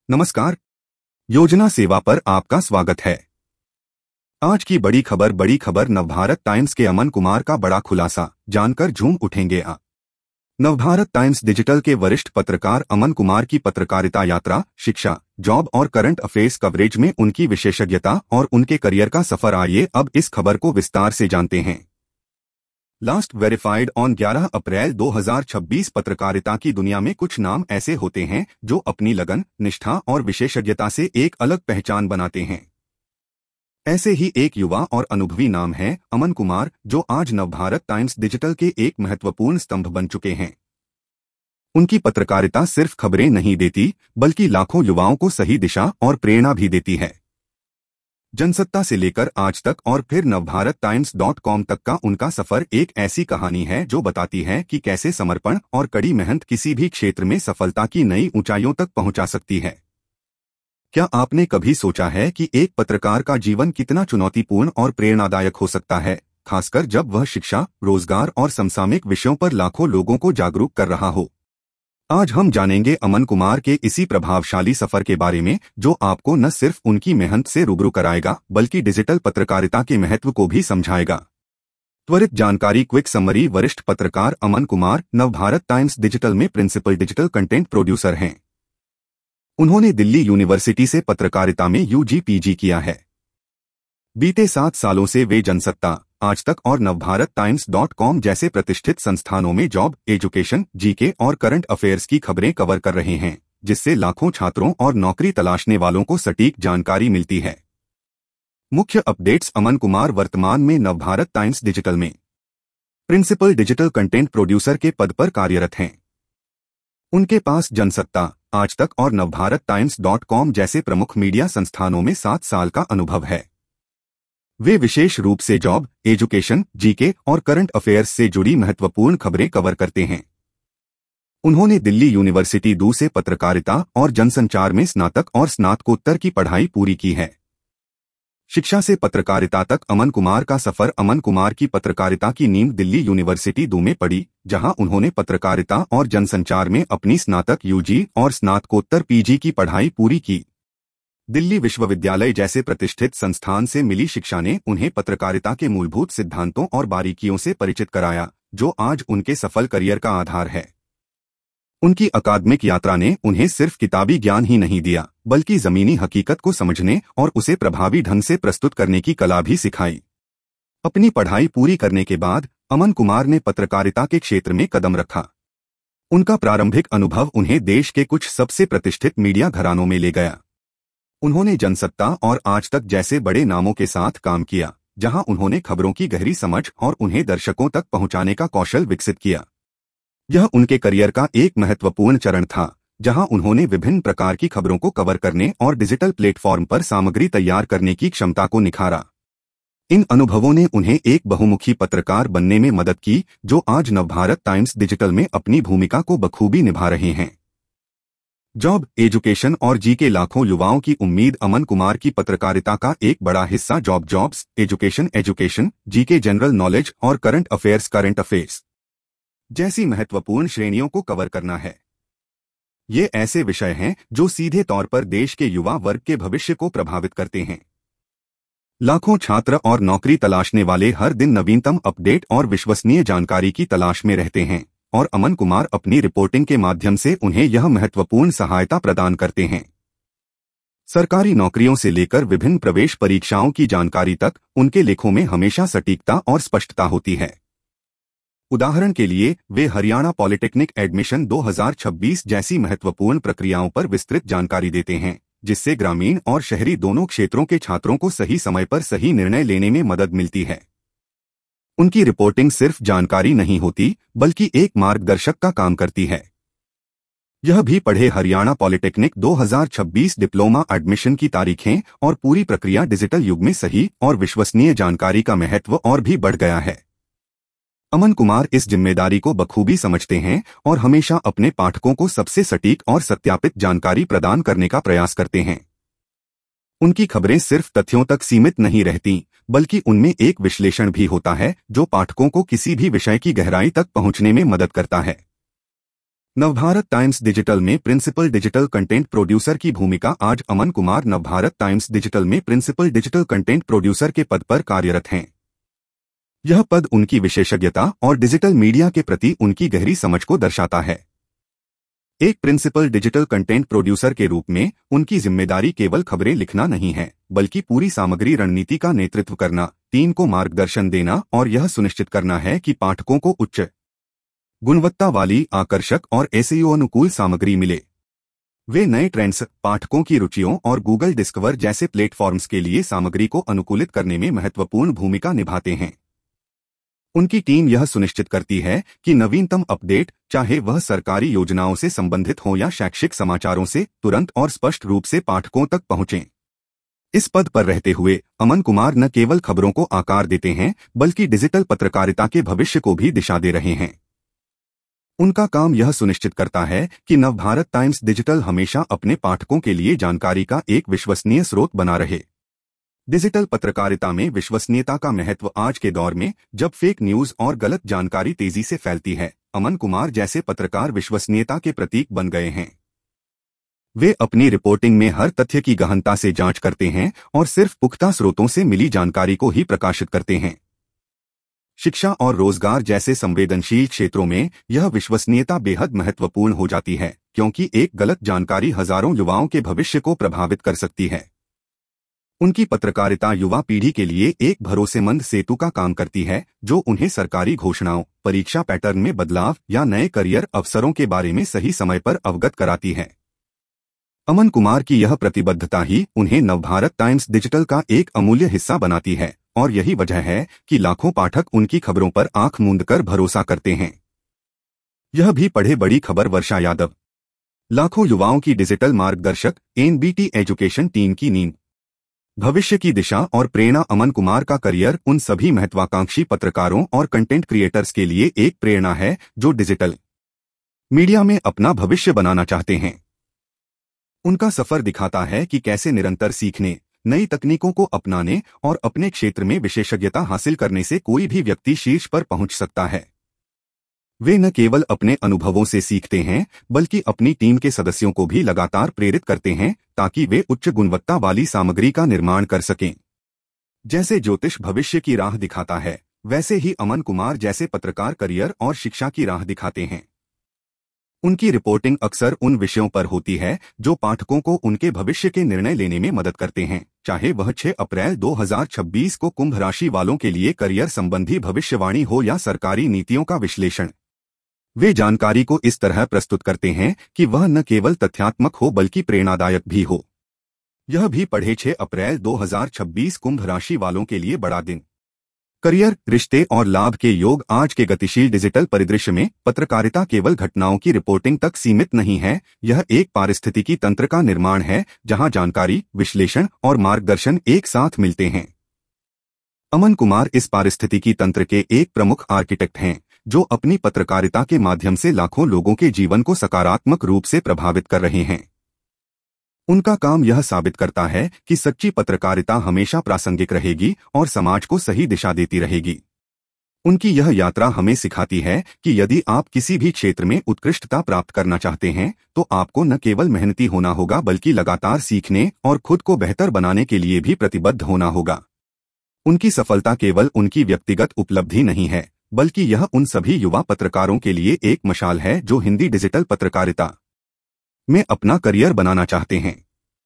नमस्कार। योजना सेवा पर आपका स्वागत है। आज की बड़ी खबर नवभारत टाइम्स के अमन कुमार का बड़ा खुलासा जानकर झूम उठेंगे आप। नवभारत टाइम्स डिजिटल के वरिष्ठ पत्रकार अमन कुमार की पत्रकारिता यात्रा, शिक्षा, जॉब और करंट अफेयर्स कवरेज में उनकी विशेषज्ञता और उनके करियर का सफर। आइए अब इस खबर को विस्तार से जानते हैं। Last verified on 11 April 2026। पत्रकारिता की दुनिया में कुछ नाम ऐसे होते हैं जो अपनी लगन, निष्ठा और विशेषज्ञता से एक अलग पहचान बनाते हैं। ऐसे ही एक युवा और अनुभवी नाम है अमन कुमार, जो आज नवभारत टाइम्स डिजिटल के एक महत्वपूर्ण स्तंभ बन चुके हैं। उनकी पत्रकारिता सिर्फ खबरें नहीं देती, बल्कि लाखों युवाओं को सही दिशा और प्रेरणा भी देती है। जनसत्ता से लेकर आज तक और फिर navbharatttimes.com तक का उनका सफर एक ऐसी कहानी है जो बताती है कि कैसे समर्पण और कड़ी मेहनत किसी भी क्षेत्र में सफलता की नई ऊंचाइयों तक पहुंचा सकती है। क्या आपने कभी सोचा है कि एक पत्रकार का जीवन कितना चुनौतीपूर्ण और प्रेरणादायक हो सकता है, खासकर जब वह शिक्षा, रोजगार और समसामयिक विषयों पर लाखों लोगों को जागरूक कर रहा हो? आज हम जानेंगे अमन कुमार के इसी प्रभावशाली सफर के बारे में, जो आपको न सिर्फ उनकी मेहनत से रूबरू कराएगा, बल्कि डिजिटल पत्रकारिता के महत्व को भी समझाएगा। त्वरित जानकारी, क्विक समरी। वरिष्ठ पत्रकार अमन कुमार नवभारत टाइम्स डिजिटल में प्रिंसिपल डिजिटल कंटेंट प्रोड्यूसर हैं। उन्होंने दिल्ली यूनिवर्सिटी से पत्रकारिता में UG/PG किया है। बीते 7 सालों से वे जनसत्ता, आज तक और navbharatttimes.com जैसे प्रतिष्ठित संस्थानों में जॉब, एजुकेशन, GK और करंट अफेयर्स की खबरें कवर कर रहे हैं, जिससे लाखों छात्रों और नौकरी तलाशने वालों को सटीक जानकारी मिलती है। मुख्य अपडेट्स। अमन कुमार वर्तमान में नवभारत टाइम्स डिजिटल में प्रिंसिपल डिजिटल कंटेंट प्रोड्यूसर के पद पर कार्यरत हैं। उनके पास जनसत्ता, आज तक और navbharatttimes.com जैसे प्रमुख मीडिया संस्थानों में 7 साल का अनुभव है। वे विशेष रूप से जॉब, एजुकेशन, GK और करंट अफेयर्स से जुड़ी महत्वपूर्ण खबरें कवर करते हैं। उन्होंने दिल्ली यूनिवर्सिटी दू से पत्रकारिता और जनसंचार में स्नातक और स्नातकोत्तर की पढ़ाई पूरी की है। शिक्षा से पत्रकारिता तक अमन कुमार का सफर। अमन कुमार की पत्रकारिता की नींव दिल्ली यूनिवर्सिटी दू में पड़ी, जहां उन्होंने पत्रकारिता और जनसंचार में अपनी स्नातक, UG और स्नातकोत्तर PG की पढ़ाई पूरी की। दिल्ली विश्वविद्यालय जैसे प्रतिष्ठित संस्थान से मिली शिक्षा ने उन्हें पत्रकारिता के मूलभूत सिद्धांतों और बारीकियों से परिचित कराया, जो आज उनके सफल करियर का आधार है। उनकी अकादमिक यात्रा ने उन्हें सिर्फ किताबी ज्ञान ही नहीं दिया, बल्कि जमीनी हकीकत को समझने और उसे प्रभावी ढंग से प्रस्तुत करने की कला भी सिखाई। अपनी पढ़ाई पूरी करने के बाद अमन कुमार ने पत्रकारिता के क्षेत्र में कदम रखा। उनका प्रारंभिक अनुभव उन्हें देश के कुछ सबसे प्रतिष्ठित मीडिया घरानों में ले गया। उन्होंने जनसत्ता और आज तक जैसे बड़े नामों के साथ काम किया, जहां उन्होंने खबरों की गहरी समझ और उन्हें दर्शकों तक पहुंचाने का कौशल विकसित किया। यह उनके करियर का एक महत्वपूर्ण चरण था, जहां उन्होंने विभिन्न प्रकार की खबरों को कवर करने और डिजिटल प्लेटफॉर्म पर सामग्री तैयार करने की क्षमता को निखारा। इन अनुभवों ने उन्हें एक बहुमुखी पत्रकार बनने में मदद की, जो आज नवभारत टाइम्स डिजिटल में अपनी भूमिका को बखूबी निभा रहे हैं। जॉब, एजुकेशन और GK। लाखों युवाओं की उम्मीद। अमन कुमार की पत्रकारिता का एक बड़ा हिस्सा jobs, education, GK general knowledge और करंट अफेयर्स जैसी महत्वपूर्ण श्रेणियों को कवर करना है। ये ऐसे विषय हैं जो सीधे तौर पर देश के युवा वर्ग के भविष्य को प्रभावित करते हैं। लाखों छात्र और नौकरी तलाशने वाले हर दिन नवीनतम अपडेट और विश्वसनीय जानकारी की तलाश में रहते हैं, और अमन कुमार अपनी रिपोर्टिंग के माध्यम से उन्हें यह महत्वपूर्ण सहायता प्रदान करते हैं। सरकारी नौकरियों से लेकर विभिन्न प्रवेश परीक्षाओं की जानकारी तक उनके लेखों में हमेशा सटीकता और स्पष्टता होती है। उदाहरण के लिए, वे हरियाणा पॉलिटेक्निक एडमिशन 2026 जैसी महत्वपूर्ण प्रक्रियाओं पर विस्तृत जानकारी देते हैं, जिससे ग्रामीण और शहरी दोनों क्षेत्रों के छात्रों को सही समय पर सही निर्णय लेने में मदद मिलती है। उनकी रिपोर्टिंग सिर्फ जानकारी नहीं होती, बल्कि एक मार्गदर्शक का काम करती है। यह भी पढ़े हरियाणा पॉलिटेक्निक 2026 डिप्लोमा एडमिशन की तारीखें और पूरी प्रक्रिया। डिजिटल युग में सही और विश्वसनीय जानकारी का महत्व और भी बढ़ गया है। अमन कुमार इस जिम्मेदारी को बखूबी समझते हैं और हमेशा अपने पाठकों को सबसे सटीक और सत्यापित जानकारी प्रदान करने का प्रयास करते हैं। उनकी खबरें सिर्फ तथ्यों तक सीमित नहीं रहती, बल्कि उनमें एक विश्लेषण भी होता है, जो पाठकों को किसी भी विषय की गहराई तक पहुंचने में मदद करता है। नवभारत टाइम्स डिजिटल में प्रिंसिपल डिजिटल कंटेंट प्रोड्यूसर की भूमिका। आज अमन कुमार नवभारत टाइम्स डिजिटल में प्रिंसिपल डिजिटल कंटेंट प्रोड्यूसर के पद पर कार्यरत हैं। यह पद उनकी विशेषज्ञता और डिजिटल मीडिया के प्रति उनकी गहरी समझ को दर्शाता है। एक प्रिंसिपल डिजिटल कंटेंट प्रोड्यूसर के रूप में उनकी जिम्मेदारी केवल खबरें लिखना नहीं है, बल्कि पूरी सामग्री रणनीति का नेतृत्व करना, टीम को मार्गदर्शन देना और यह सुनिश्चित करना है कि पाठकों को उच्च गुणवत्ता वाली, आकर्षक और एसईओ अनुकूल सामग्री मिले। वे नए ट्रेंड्स, पाठकों की रुचियों और गूगल डिस्कवर जैसे प्लेटफॉर्म्स के लिए सामग्री को अनुकूलित करने में महत्वपूर्ण भूमिका निभाते हैं। उनकी टीम यह सुनिश्चित करती है कि नवीनतम अपडेट, चाहे वह सरकारी योजनाओं से संबंधित हो या शैक्षिक समाचारों से, तुरंत और स्पष्ट रूप से पाठकों तक पहुंचें। इस पद पर रहते हुए अमन कुमार न केवल खबरों को आकार देते हैं, बल्कि डिजिटल पत्रकारिता के भविष्य को भी दिशा दे रहे हैं। उनका काम यह सुनिश्चित करता है कि नवभारत टाइम्स डिजिटल हमेशा अपने पाठकों के लिए जानकारी का एक विश्वसनीय स्रोत बना रहे। डिजिटल पत्रकारिता में विश्वसनीयता का महत्व। आज के दौर में जब फेक न्यूज और गलत जानकारी तेजी से फैलती है, अमन कुमार जैसे पत्रकार विश्वसनीयता के प्रतीक बन गए हैं। वे अपनी रिपोर्टिंग में हर तथ्य की गहनता से जांच करते हैं और सिर्फ पुख्ता स्रोतों से मिली जानकारी को ही प्रकाशित करते हैं। शिक्षा और रोजगार जैसे संवेदनशील क्षेत्रों में यह विश्वसनीयता बेहद महत्वपूर्ण हो जाती है, क्योंकि एक गलत जानकारी हजारों युवाओं के भविष्य को प्रभावित कर सकती है। उनकी पत्रकारिता युवा पीढ़ी के लिए एक भरोसेमंद सेतु का काम करती है, जो उन्हें सरकारी घोषणाओं, परीक्षा पैटर्न में बदलाव या नए करियर अवसरों के बारे में सही समय पर अवगत कराती है। अमन कुमार की यह प्रतिबद्धता ही उन्हें नवभारत टाइम्स डिजिटल का एक अमूल्य हिस्सा बनाती है, और यही वजह है कि लाखों पाठक उनकी खबरों पर आंख मूंदकर भरोसा करते हैं। यह भी पढ़े बड़ी खबर। वर्षा यादव, लाखों युवाओं की डिजिटल मार्गदर्शक, एनबीटी एजुकेशन टीम की नींव, भविष्य की दिशा और प्रेरणा। अमन कुमार का करियर उन सभी महत्वाकांक्षी पत्रकारों और कंटेंट क्रिएटर्स के लिए एक प्रेरणा है जो डिजिटल मीडिया में अपना भविष्य बनाना चाहते हैं। उनका सफर दिखाता है कि कैसे निरंतर सीखने, नई तकनीकों को अपनाने और अपने क्षेत्र में विशेषज्ञता हासिल करने से कोई भी व्यक्ति शीर्ष पर पहुंच सकता है। वे न केवल अपने अनुभवों से सीखते हैं, बल्कि अपनी टीम के सदस्यों को भी लगातार प्रेरित करते हैं ताकि वे उच्च गुणवत्ता वाली सामग्री का निर्माण कर सकें। जैसे ज्योतिष भविष्य की राह दिखाता है, वैसे ही अमन कुमार जैसे पत्रकार करियर और शिक्षा की राह दिखाते हैं। उनकी रिपोर्टिंग अक्सर उन विषयों पर होती है जो पाठकों को उनके भविष्य के निर्णय लेने में मदद करते हैं, चाहे वह 6 अप्रैल 2026 को कुंभ राशि वालों के लिए करियर संबंधी भविष्यवाणी हो या सरकारी नीतियों का विश्लेषण। वे जानकारी को इस तरह प्रस्तुत करते हैं कि वह न केवल तथ्यात्मक हो बल्कि प्रेरणादायक भी हो। यह भी पढ़े 6 अप्रैल 2026 कुंभ राशि वालों के लिए बड़ा दिन। करियर, रिश्ते और लाभ के योग। आज के गतिशील डिजिटल परिदृश्य में पत्रकारिता केवल घटनाओं की रिपोर्टिंग तक सीमित नहीं है, यह एक पारिस्थितिकी तंत्र का निर्माण है जहां जानकारी, विश्लेषण और मार्गदर्शन एक साथ मिलते हैं। अमन कुमार इस पारिस्थितिकी तंत्र के एक प्रमुख आर्किटेक्ट हैं, जो अपनी पत्रकारिता के माध्यम से लाखों लोगों के जीवन को सकारात्मक रूप से प्रभावित कर रहे हैं। उनका काम यह साबित करता है कि सच्ची पत्रकारिता हमेशा प्रासंगिक रहेगी और समाज को सही दिशा देती रहेगी। उनकी यह यात्रा हमें सिखाती है कि यदि आप किसी भी क्षेत्र में उत्कृष्टता प्राप्त करना चाहते हैं, तो आपको न केवल मेहनती होना होगा बल्कि लगातार सीखने और खुद को बेहतर बनाने के लिए भी प्रतिबद्ध होना होगा। उनकी सफलता केवल उनकी व्यक्तिगत उपलब्धि नहीं है, बल्कि यह उन सभी युवा पत्रकारों के लिए एक मशाल है जो हिंदी डिजिटल पत्रकारिता में अपना करियर बनाना चाहते हैं।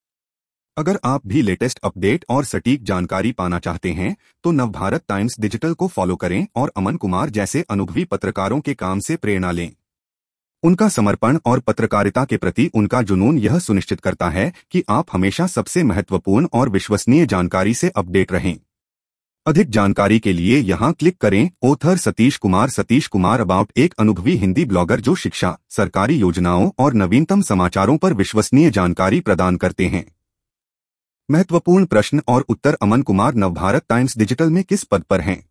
अगर आप भी लेटेस्ट अपडेट और सटीक जानकारी पाना चाहते हैं, तो नवभारत टाइम्स डिजिटल को फॉलो करें और अमन कुमार जैसे अनुभवी पत्रकारों के काम से प्रेरणा लें। उनका समर्पण और पत्रकारिता के प्रति उनका जुनून यह सुनिश्चित करता है कि आप हमेशा सबसे महत्वपूर्ण और विश्वसनीय जानकारी से अपडेट रहें। अधिक जानकारी के लिए यहाँ क्लिक करें। ऑथर सतीश कुमार अबाउट एक अनुभवी हिंदी ब्लॉगर जो शिक्षा, सरकारी योजनाओं और नवीनतम समाचारों पर विश्वसनीय जानकारी प्रदान करते हैं। महत्वपूर्ण प्रश्न और उत्तर। अमन कुमार नवभारत टाइम्स डिजिटल में किस पद पर हैं?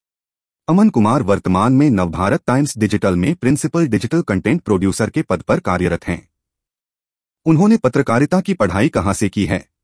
अमन कुमार वर्तमान में नवभारत टाइम्स डिजिटल में प्रिंसिपल डिजिटल कंटेंट प्रोड्यूसर के पद पर कार्यरत हैं। उन्होंने पत्रकारिता की पढ़ाई कहाँ से की है?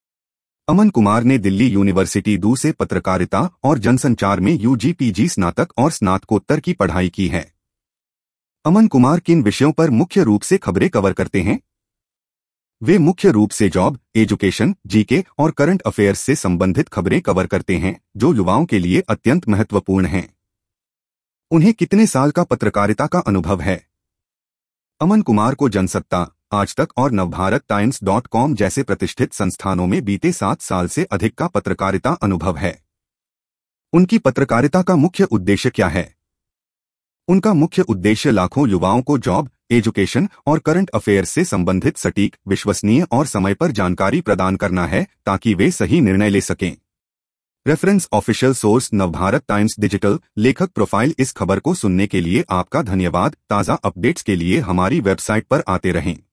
अमन कुमार ने दिल्ली यूनिवर्सिटी दू से पत्रकारिता और जनसंचार में यूजी, पीजी, स्नातक और स्नातकोत्तर की पढ़ाई की है। अमन कुमार किन विषयों पर मुख्य रूप से खबरें कवर करते हैं? वे मुख्य रूप से जॉब, एजुकेशन, जीके और करंट अफेयर्स से संबंधित खबरें कवर करते हैं, जो युवाओं के लिए अत्यंत महत्वपूर्ण हैं। उन्हें कितने साल का पत्रकारिता का अनुभव है? अमन कुमार को जनसत्ता, आज तक और नवभारत टाइम्स.com जैसे प्रतिष्ठित संस्थानों में बीते 7 साल से अधिक का पत्रकारिता अनुभव है। उनकी पत्रकारिता का मुख्य उद्देश्य क्या है? उनका मुख्य उद्देश्य लाखों युवाओं को जॉब, एजुकेशन और करंट अफेयर्स से संबंधित सटीक, विश्वसनीय और समय पर जानकारी प्रदान करना है, ताकि वे सही निर्णय ले सकें। Reference official source Navbharat Times digital. लेखक प्रोफाइल। इस खबर को सुनने के लिए आपका धन्यवाद। ताज़ा अपडेट्स के लिए हमारी वेबसाइट पर आते रहें।